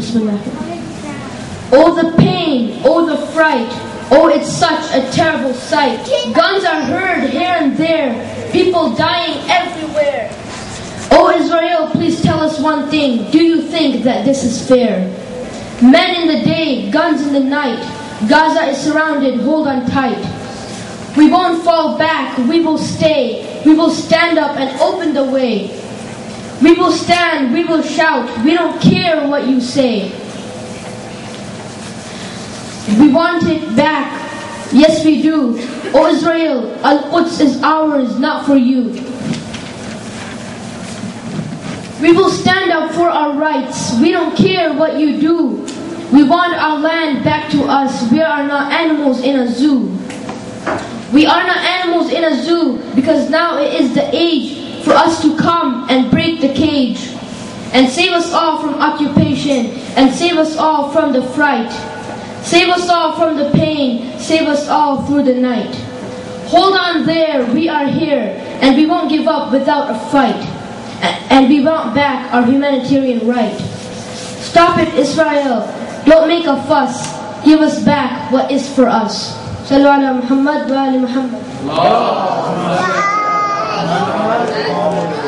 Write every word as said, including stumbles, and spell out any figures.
Bismillah. Oh the pain, oh the fright, oh it's such a terrible sight. Guns are heard here and there, people dying everywhere. Oh Israel, please tell us one thing, do you think that this is fair? Men in the day, guns in the night, Gaza is surrounded, hold on tight. We won't fall back, we will stay, we will stand up and open the way. We will stand, we will shout, we don't care what you say. We want it back, yes we do. O Israel, Al-Quds is ours, not for you. We will stand up for our rights, we don't care what you do. We want our land back to us, we are not animals in a zoo. We are not animals in a zoo, because now it is the age for us to come and break the cage and save us all from occupation and save us all from the fright. Save us all from the pain, save us all through the night. Hold on there, we are here, and we won't give up without a fight. And we want back our humanitarian right. Stop it, Israel, don't make a fuss, give us back what is for us. Sallu ala Muhammad wa ali Muhammad.